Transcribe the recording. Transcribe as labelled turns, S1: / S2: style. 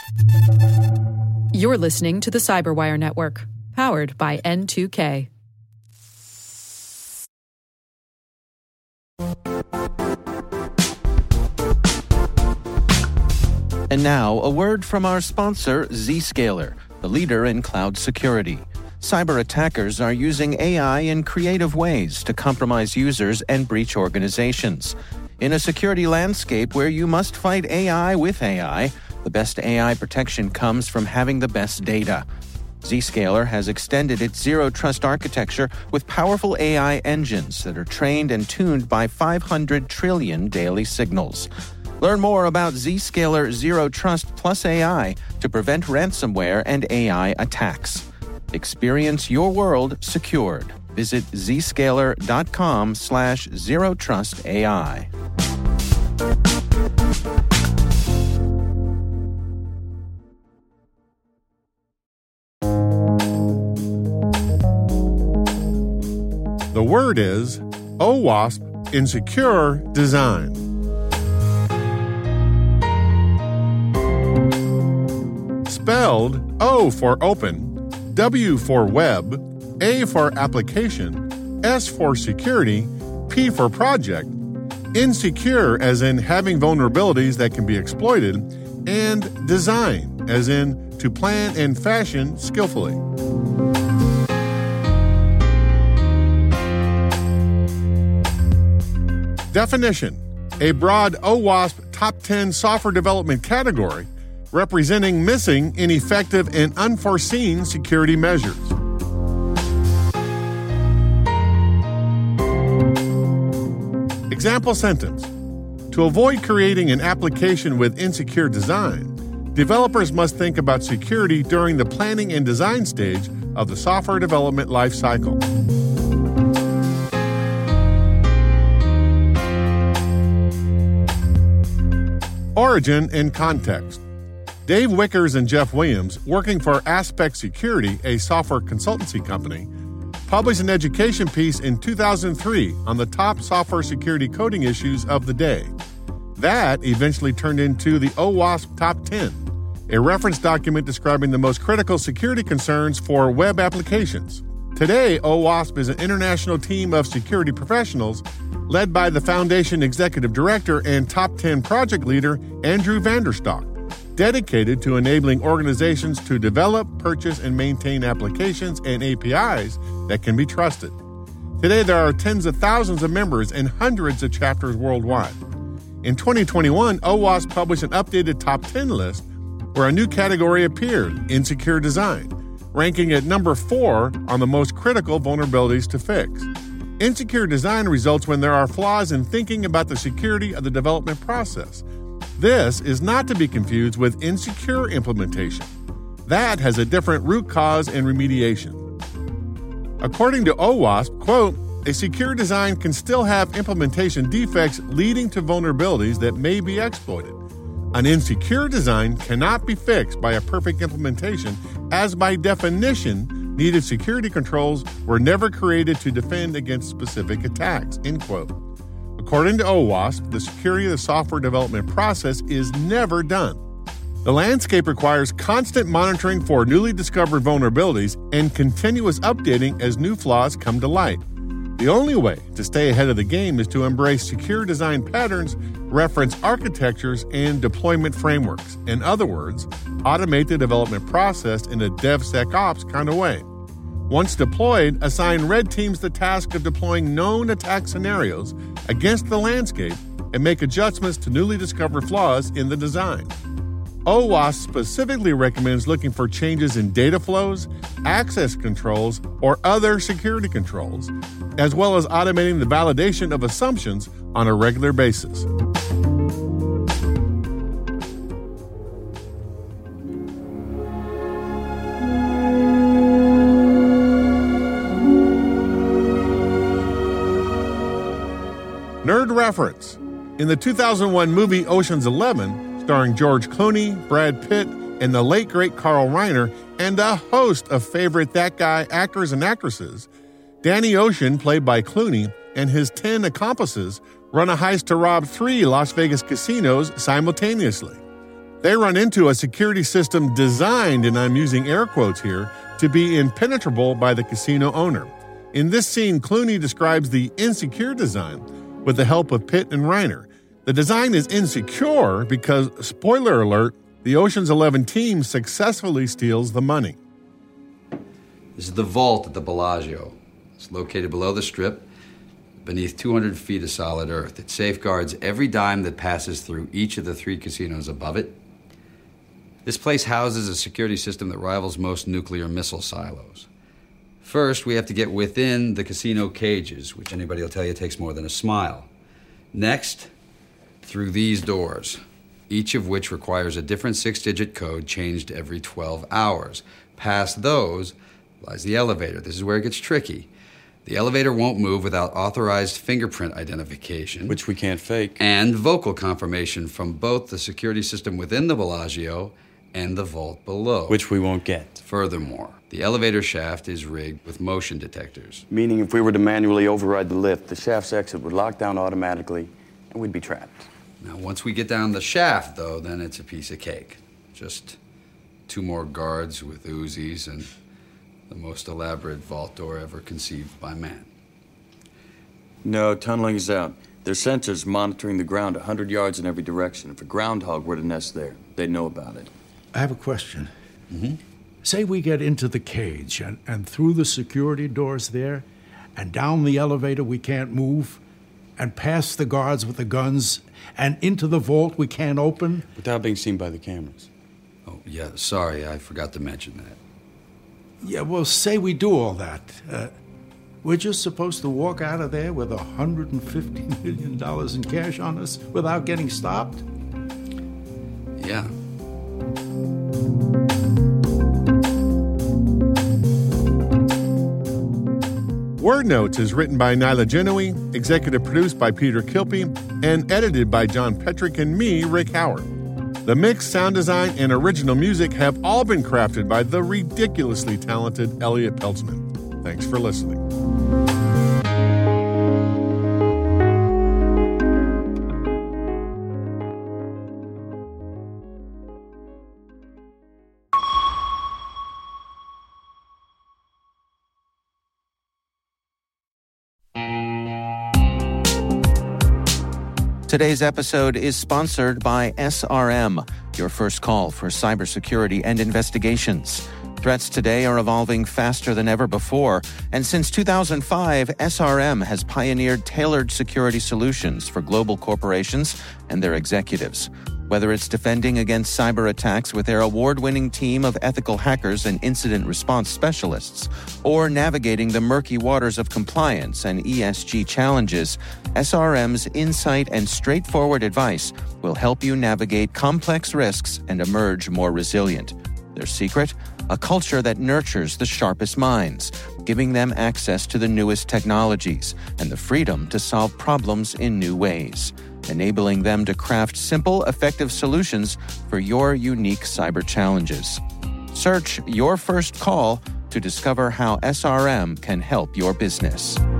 S1: You're listening to the Cyberwire Network, powered by N2K.
S2: And now, a word from our sponsor, Zscaler, the leader in cloud security. Cyber attackers are using AI in creative ways to compromise users and breach organizations. In a security landscape where you must fight AI with AI, the best AI protection comes from having the best data. Zscaler has extended its zero-trust architecture with powerful AI engines that are trained and tuned by 500 trillion daily signals. Learn more about Zscaler Zero Trust Plus AI to prevent ransomware and AI attacks. Experience your world secured. Visit zscaler.com/zerotrustai.
S3: The word is OWASP Insecure Design. Spelled O for open, W for web, A for application, S for security, P for project, insecure as in having vulnerabilities that can be exploited, and design as in to plan and fashion skillfully. Definition: a broad OWASP Top 10 software development category representing missing, ineffective, and unforeseen security measures. Example sentence: to avoid creating an application with insecure design, developers must think about security during the planning and design stage of the software development lifecycle. Origin and context. Dave Wickers and Jeff Williams, working for Aspect Security, a software consultancy company, published an education piece in 2003 on the top software security coding issues of the day. That eventually turned into the OWASP Top 10, a reference document describing the most critical security concerns for web applications. Today, OWASP is an international team of security professionals led by the Foundation Executive Director and Top 10 project leader, Andrew Vanderstock, dedicated to enabling organizations to develop, purchase, and maintain applications and APIs that can be trusted. Today, there are tens of thousands of members and hundreds of chapters worldwide. In 2021, OWASP published an updated Top 10 list where a new category appeared, Insecure Design, ranking at number 4 on the most critical vulnerabilities to fix. Insecure design results when there are flaws in thinking about the security of the development process. This is not to be confused with insecure implementation. That has a different root cause and remediation. According to OWASP, quote, a secure design can still have implementation defects leading to vulnerabilities that may be exploited. An insecure design cannot be fixed by a perfect implementation, as by definition, needed security controls were never created to defend against specific attacks, end quote. According to OWASP, the security of the software development process is never done. The landscape requires constant monitoring for newly discovered vulnerabilities and continuous updating as new flaws come to light. The only way to stay ahead of the game is to embrace secure design patterns, reference architectures, and deployment frameworks. In other words, automate the development process in a DevSecOps kind of way. Once deployed, assign red teams the task of deploying known attack scenarios against the landscape and make adjustments to newly discovered flaws in the design. OWASP specifically recommends looking for changes in data flows, access controls, or other security controls, as well as automating the validation of assumptions on a regular basis. Nerd reference. In the 2001 movie Ocean's 11, starring George Clooney, Brad Pitt, and the late great Carl Reiner, and a host of favorite that guy actors and actresses, Danny Ocean, played by Clooney, and his 10 accomplices run a heist to rob 3 Las Vegas casinos simultaneously. They run into a security system designed, and I'm using air quotes here, to be impenetrable by the casino owner. In this scene, Clooney describes the insecure design with the help of Pitt and Reiner. The design is insecure because, spoiler alert, the Ocean's 11 team successfully steals the money.
S4: This is the vault at the Bellagio. It's located below the Strip, beneath 200 feet of solid earth. It safeguards every dime that passes through each of the 3 casinos above it. This place houses a security system that rivals most nuclear missile silos. First, we have to get within the casino cages, which anybody will tell you takes more than a smile. Next, through these doors, each of which requires a different 6-digit code changed every 12 hours. Past those lies the elevator. This is where it gets tricky. The elevator won't move without authorized fingerprint identification,
S5: which we can't fake,
S4: and vocal confirmation from both the security system within the Bellagio and the vault below,
S5: which we won't get.
S4: Furthermore, the elevator shaft is rigged with motion detectors.
S5: Meaning if we were to manually override the lift, the shaft's exit would lock down automatically, and we'd be trapped.
S4: Now, once we get down the shaft, though, then it's a piece of cake. Just 2 more guards with Uzis and the most elaborate vault door ever conceived by man.
S5: No, tunneling is out. There's sensors monitoring the ground 100 yards in every direction. If a groundhog were to nest there, they'd know about it.
S6: I have a question.
S4: Mm-hmm.
S6: Say we get into the cage and through the security doors there and down the elevator we can't move and past the guards with the guns and into the vault we can't open.
S5: Without being seen by the cameras.
S4: Oh, yeah, sorry, I forgot to mention that.
S6: Yeah, well, say we do all that. We're just supposed to walk out of there with $150 million in cash on us without getting stopped?
S4: Yeah.
S3: Word Notes is written by Nyla Genoe, executive produced by Peter Kilpie, and edited by John Petrick and me, Rick Howard. The mix, sound design, and original music have all been crafted by the ridiculously talented Elliot Peltzman. Thanks for listening.
S2: Today's episode is sponsored by SRM, your first call for cybersecurity and investigations. Threats today are evolving faster than ever before, and since 2005, SRM has pioneered tailored security solutions for global corporations and their executives. Whether it's defending against cyber attacks with their award-winning team of ethical hackers and incident response specialists, or navigating the murky waters of compliance and ESG challenges, SRM's insight and straightforward advice will help you navigate complex risks and emerge more resilient. Their secret? A culture that nurtures the sharpest minds, giving them access to the newest technologies and the freedom to solve problems in new ways, enabling them to craft simple, effective solutions for your unique cyber challenges. Search Your First Call to discover how SRM can help your business.